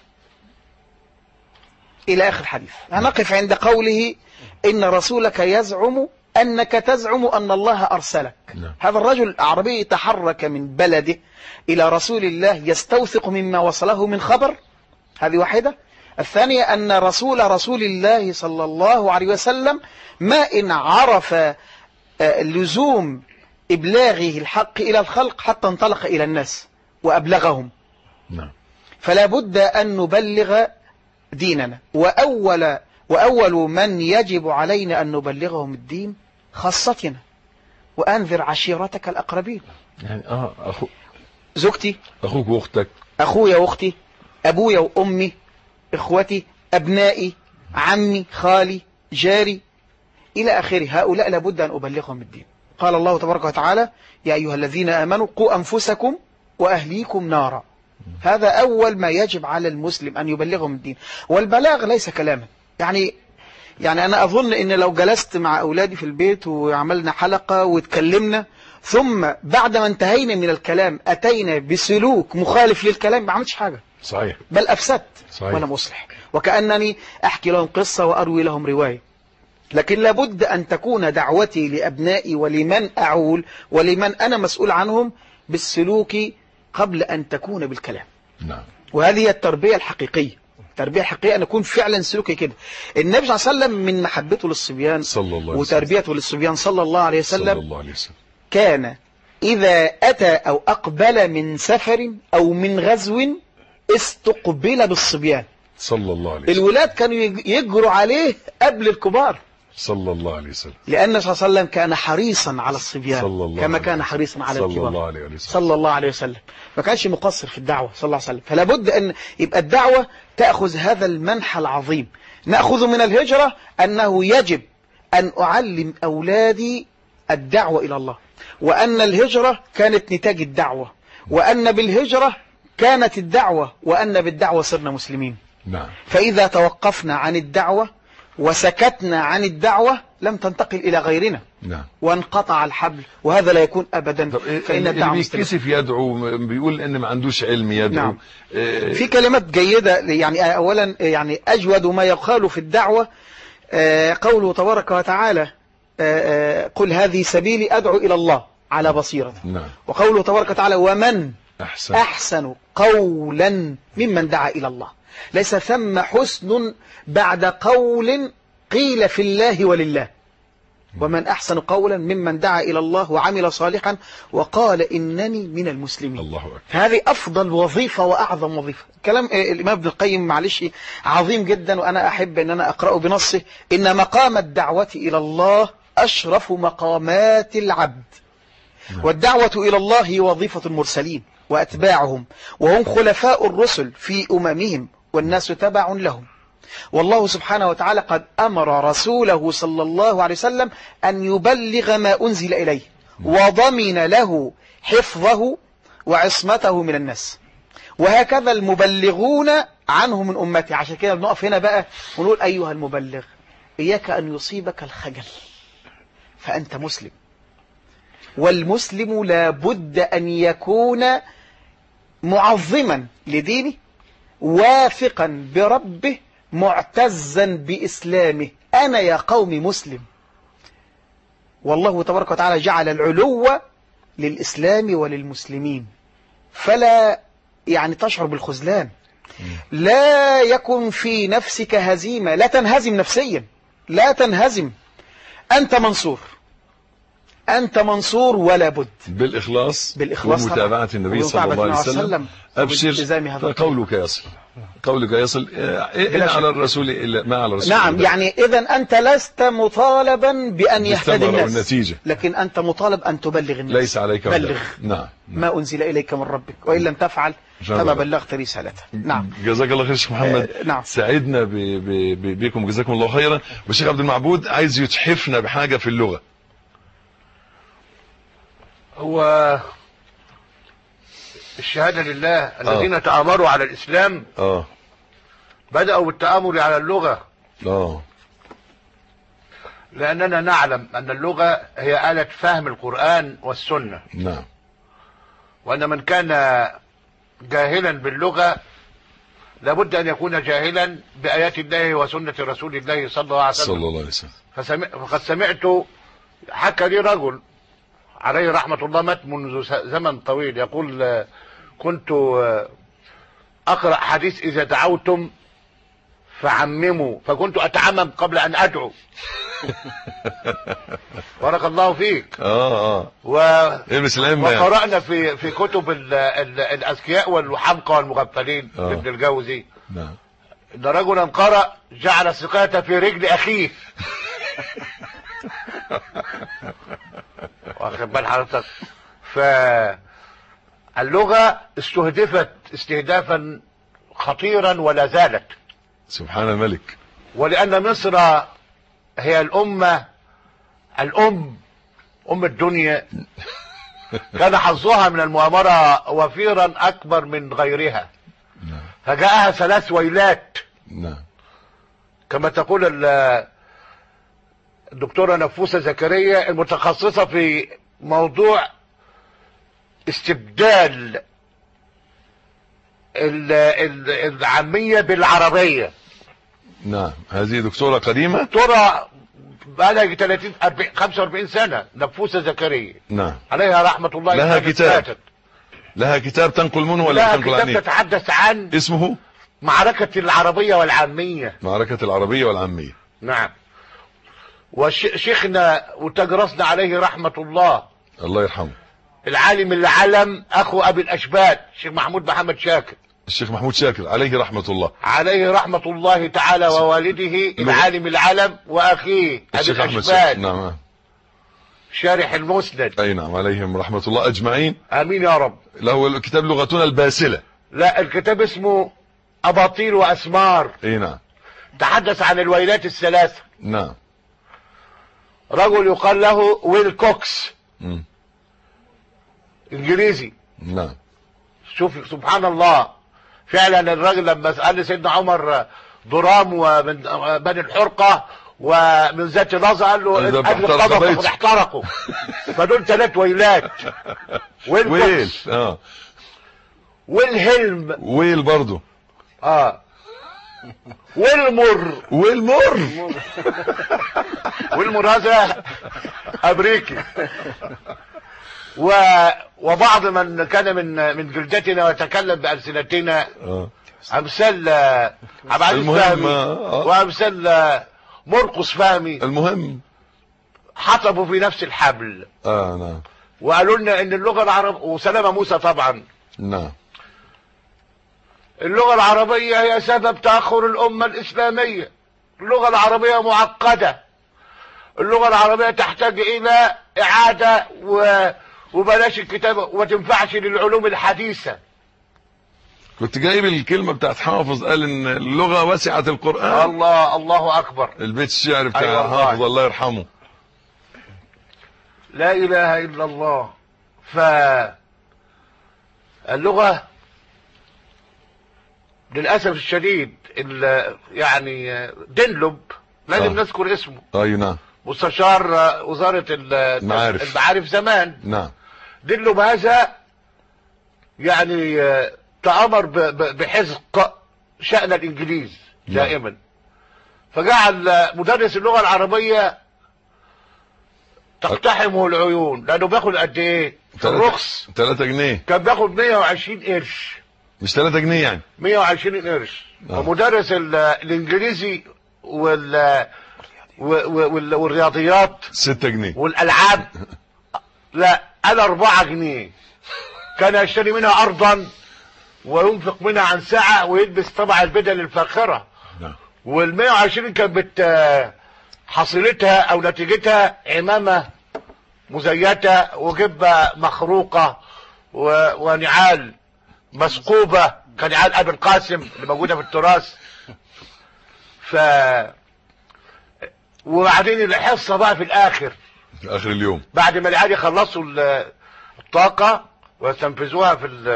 إلى آخر الحديث. هنقف عند قوله إن رسولك يزعم أنك تزعم أن الله أرسلك. هذا الرجل الأعرابي تحرك من بلده إلى رسول الله يستوثق مما وصله من خبر، هذه واحدة. الثانية أن رسول الله صلى الله عليه وسلم ما إن عرف لزوم إبلاغه الحق إلى الخلق حتى انطلق إلى الناس وأبلغهم. فلا بد أن نبلغ ديننا، وأول من يجب علينا أن نبلغهم الدين خاصتنا. وأنذر عشيرتك الأقربين، يعني زوجتي، أخوك وأختك، أخويا وأختي، أبويا وأمي، إخوتي، أبنائي، عمي، خالي، جاري، إلى آخره. هؤلاء لابد أن أبلغهم الدين. قال الله تبارك وتعالى: يا أيها الذين آمنوا قوا أنفسكم وأهليكم نارا. هذا أول ما يجب على المسلم أن يبلغهم الدين. والبلاغ ليس كلاما. يعني أنا أظن إن لو جلست مع أولادي في البيت وعملنا حلقة واتكلمنا، ثم بعد ما انتهينا من الكلام أتينا بسلوك مخالف للكلام، ما عملتش حاجة. صحيح. بل أفسدت. صحيح. وأنا مصلح، وكأنني أحكي لهم قصة وأروي لهم رواية. لكن لابد أن تكون دعوتي لأبنائي ولمن أعول ولمن أنا مسؤول عنهم بالسلوك قبل أن تكون بالكلام. نعم. وهذه هي التربية الحقيقية. التربية الحقيقية أن يكون فعلا سلوكي كده. النبي صلى الله عليه وسلم من محبته للصبيان وتربيته للصبيان صلى الله عليه وسلم كان إذا أتى أو أقبل من سفر أو من غزو استقبل بالصبيان صلى الله عليه وسلم. الولاد كانوا يجروا عليه قبل الكبار صلى الله عليه وسلم، لأن صلى الله عليه وسلم كان حريصا على الصبيان كما كان حريصا على الكبار صلى الله عليه وسلم. ما كانش مقصر في الدعوة صلى الله عليه وسلم. فلا بد أن يبقى الدعوة تأخذ هذا المنحى العظيم. نأخذ من الهجرة أنه يجب أن أعلم أولادي الدعوة إلى الله، وأن الهجرة كانت نتاج الدعوة، وأن بالهجرة كانت الدعوة، وأن بالدعوة صرنا مسلمين. نعم. فإذا توقفنا عن الدعوة وسكتنا عن الدعوة لم تنتقل إلى غيرنا. نعم. وانقطع الحبل، وهذا لا يكون أبدا. فإن الدعوة بيتكسف يدعو، بيقول إن ما عندوش علم يدعو. نعم. في كلمات جيدة. يعني أولا يعني أجود ما يقال في الدعوة قوله تبارك وتعالى: قل هذه سبيلي أدعو إلى الله على بصيرة. نعم. وقوله تبارك وتعالى: ومن أحسن قولا ممن دعا إلى الله. ليس ثم حسن بعد قول قيل في الله ولله. ومن أحسن قولا ممن دعا إلى الله وعمل صالحا وقال إنني من المسلمين. الله أكبر. هذه أفضل وظيفة وأعظم وظيفة. كلام الإمام ابن القيم معلش عظيم جدا، وأنا أحب أن أنا أقرأه بنصه: إن مقام الدعوة إلى الله أشرف مقامات العبد، والدعوة إلى الله هي وظيفة المرسلين وأتباعهم، وهم خلفاء الرسل في أممهم والناس تبع لهم. والله سبحانه وتعالى قد أمر رسوله صلى الله عليه وسلم أن يبلغ ما أنزل إليه، وضمن له حفظه وعصمته من الناس، وهكذا المبلغون عنه من أمته. عشان كده بنقف هنا بقى ونقول: أيها المبلغ، إياك أن يصيبك الخجل، فأنت مسلم. والمسلم لا بد أن يكون معظما لدينه، واثقا بربه، معتزا بإسلامه. أنا يا قوم مسلم. والله تبارك وتعالى جعل العلو للإسلام وللمسلمين، فلا يعني تشعر بالخذلان. لا يكن في نفسك هزيمة، لا تنهزم نفسيا، لا تنهزم. أنت منصور، أنت منصور ولا بد. بالإخلاص ومتابعة النبي صلى الله عليه وسلم. أبشر، فقولك يصل، قولك يصل. إن على الرسول إلا ما على الرسول. نعم. يعني إذا أنت لست مطالبا بأن يهتدي الناس، النتيجة. لكن أنت مطالب أن تبلغ الناس. ليس عليك بلغ. نعم. ما أنزل إليك من ربك، وإن لم تفعل فما بلغت رسالته. نعم. جزاك الله خير شيخ محمد. نعم. سعدنا بكم، جزاكم الله خيرا. والشيخ عبد المعبود عايز يتحفنا بحاجة في اللغة. هو الشهادة لله الذين تآمروا على الإسلام بدأوا بالتآمر على اللغة، لأننا نعلم أن اللغة هي آلة فهم القرآن والسنة. نعم. وأن من كان جاهلا باللغة لابد أن يكون جاهلا بآيات الله وسنة رسول الله صلى الله عليه وسلم. صلى الله عليه وسلم. فقد سمعت حكى لي رجل عليه رحمة الله مات منذ زمن طويل، يقول كنت أقرأ حديث إذا دعوتم فعمموا، فكنت أتعمم قبل أن أدعو. بارك الله فيك. وقرأنا في كتب الأذكياء والحمقى والمغفلين ابن الجوزي إن رجلا قرأ جعل السقاية في رجل أخيه. واخد بال حضرتك؟ فاللغة استهدفت استهدافا خطيرا ولا زالت. سبحان الملك. ولأن مصر هي الأم الدنيا، كان حظها من المؤامرة وفيرا أكبر من غيرها، فجاءها 3 ويلات كما تقول الدكتورة نفوسة زكريا المتخصصة في موضوع استبدال العامية بالعربية. نعم، هذه دكتورة قديمة، دكتورة بقى لها 30 40 45 سنة، نفوسة زكريا. نعم، عليها رحمة الله. لها كتاب تنقل منه ولا تنقل عنه؟ كتاب تتحدث عن اسمه معركة العربية والعامية. معركة العربية والعامية. نعم. وشيخنا وتجرسنا عليه رحمة الله، الله يرحمه، العالم العلم اخو ابي الاشبال الشيخ محمود شاكر. الشيخ محمود شاكر عليه رحمة الله. عليه رحمة الله تعالى ووالده العالم العلم واخيه ابي الاشبال. نعم. شارح المسند. اي نعم، عليهم رحمة الله اجمعين. امين يا رب. له الكتاب لغتنا الباسلة. لا، الكتاب اسمه اباطيل واسمار. اي نعم. تحدث عن الويلات الثلاثة. نعم. رجل يقال له ويل كوكس. انجليزي. نعم. شوف سبحان الله، فعلا الراجل لما سأل سيدنا عمر ضرام ومن بني الحرقة ومن ذات لظى قال له اجل الطبقة قد احترقوا. فدول 3 ويلات. ويل والهلم ويل برضو. والمر والمر هذا امريكي. وبعض من كان من جلدتنا ويتكلم بألسنتنا امثال عبد العزيز فهمي وامثال مرقس فهمي، المهم حطبوا في نفس الحبل. نعم. وقالوا لنا ان اللغة العربية، وسلامة موسى طبعا، نعم، اللغة العربية هي سبب تأخر الأمة الإسلامية. اللغة العربية معقدة، اللغة العربية تحتاج إلى إعادة وبلاش الكتابة وما تنفعش للعلوم الحديثة. كنت جايب الكلمة بتاعت حافظ قال إن اللغة وسعت القرآن. الله أكبر. البيت الشعر بتاع حافظ الله يرحمه. لا إله إلا الله. فاللغة للأسف الشديد يعني دنلب لازم نذكر اسمه. أي نعم. مستشار وزارة المعارف زمان. نعم. دنلب هذا يعني تأمر بحزق شأن الإنجليز دائما. فجعل مدرس اللغة العربية تقتحمه العيون، لأنه بياخد قد إيه؟ الرخص 3 جنيه. كان بياخد 120 قرش. مش 3 جنيه يعني 120 قرش. ومدرس الإنجليزي والرياضيات 6 جنيه. والألعاب لا، أنا 4 جنيه. كان يشتري منها أرضا وينفق منها عن ساعة ويلبس طبع البدل الفاخرة. وال120 كانت حصيلتها أو نتيجتها عمامة مزيتة وجبة مخروقة ونعال مسقوبة كنعال أبي القاسم اللي موجودة في التراث. وبعدين الحصة بقى في الآخر، في آخر اليوم، بعد ما العيال يخلصوا الطاقة ويستنفذوها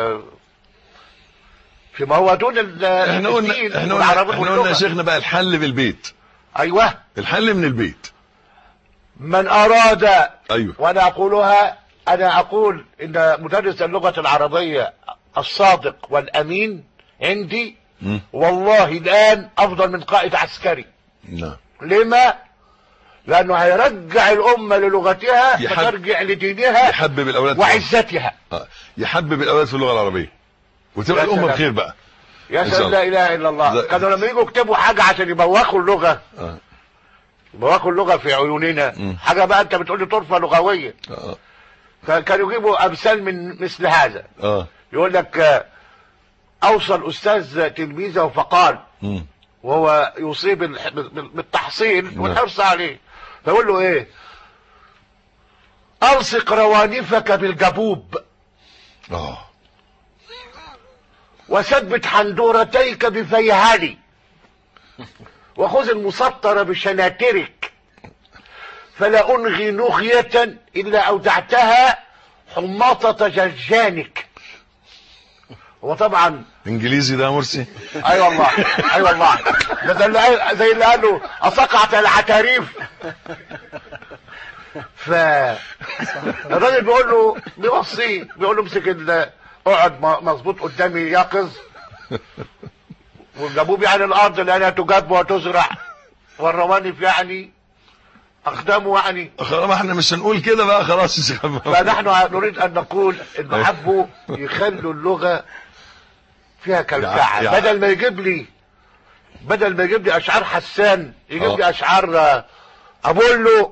فيما هو دون احنا قلنا يا شيخنا بقى الحل بالبيت. ايوه، الحل من البيت. من اراد. ايوه. وانا اقولها، انا اقول ان مدرس اللغة العربية الصادق والامين عندي والله الان افضل من قائد عسكري. نعم. لما؟ لانه هيرجع الامه للغتها فترجع لدينها، يحبب الاولاد وعزتها، يحبب الاولاد في اللغه العربيه وتبقى الامه بخير بقى. يا سلام، لا اله الا الله. كانوا لما يجوا يكتبوا حاجه عشان يبوخوا اللغه، يبوخوا اللغه في عيوننا، حاجه بقى انت بتقول لي طرفه لغويه، كانوا يجيبوا امثال من مثل هذا. يقول لك اوصى الاستاذ تلميذه فقال، وهو يصيب بالتحصيل والحرص عليه، فيقول له ايه؟ الصق روانفك بالجبوب وثبت حندورتيك بفيهالي وخذ المسطر بشناترك فلا انغي نغية الا اودعتها حماطة جرجانك. هو طبعا انجليزي ده مرسي. اي والله، اي والله، ده زي اللي قالوا اصقعت العتاريف. الراجل بيقول له، بيوصيه، بيقول له امسك اقعد مظبوط قدامي يقظ، والجبوب يعني الارض لانها تجاب وتزرع، والروانف يعني اقدامه يعني. خلاص ما احنا مش هنقول كده بقى، خلاص. فنحن نريد ان نقول ان حبوا يخلوا اللغه فيها كلكعه، بدل ما يجيب لي اشعار حسان، يجيب لي اشعار ابولو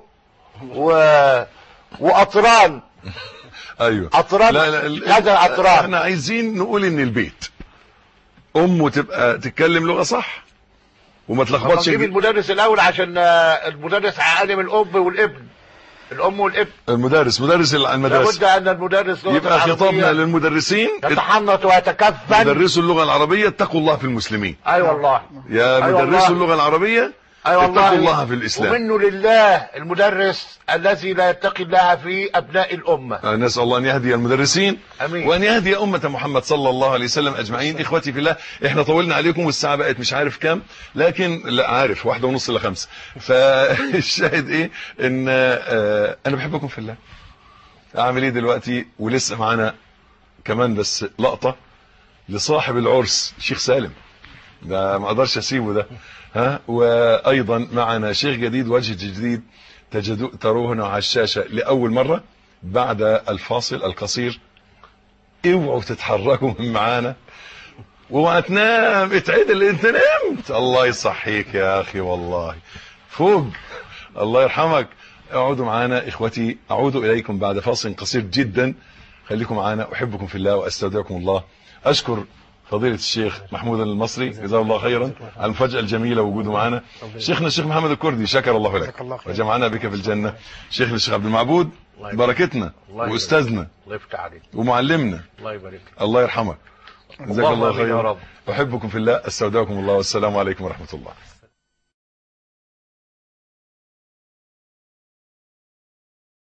واطران. ايوه اطران. هذا اطران. احنا عايزين نقول ان البيت امه تبقى تتكلم لغه صح وما تلخبطش. نجيب المدرس الاول عشان المدرس عالم الاب والابن، الام والابن. مدرس المدرسه لابد ان المدرس يبقى خطابنا للمدرسين يتحنط ويتكفل. مدرسوا اللغه العربيه اتقوا الله في المسلمين. اي والله يا مدرسوا اللغه العربيه اتقوا الله في الاسلام. ومنه لله المدرس الذي لا يتقي الله في ابناء الامه. نسال الله ان يهدي المدرسين. امين. وان يهدي امه محمد صلى الله عليه وسلم اجمعين. اخوتي في الله، احنا طولنا عليكم والساعه بقت مش عارف كام، لكن لا عارف 1:30 ل 5. فالشاهد ايه؟ ان انا بحبكم في الله. اعمل ايه دلوقتي؟ ولسه معانا كمان بس لقطه لصاحب العرس الشيخ سالم، ده ما اقدرش اسيبه ده. وايضا معنا شيخ جديد، وجه جديد تروه على الشاشه لاول مره بعد الفاصل القصير. اوعوا تتحركوا من معانا، واوعى تنام، اتعدل انت نمت، الله يصحيك يا اخي والله، فوق، الله يرحمك. اقعدوا معانا اخوتي، اعود اليكم بعد فاصل قصير جدا. خليكم معانا، احبكم في الله واستودعكم الله. اشكر فضيلة الشيخ محمود المصري جزاه الله خيرا على المفاجأة الجميلة وجوده معنا. شيخنا الشيخ محمد الكردي شكر الله لك وجمعنا بك في الجنة. شيخنا الشيخ عبد المعبود بركتنا واستاذنا ومعلمنا، الله يبارك، الله يرحمك، جزاك الله خيرا. احبكم في الله، استودعكم الله، والسلام عليكم ورحمة الله.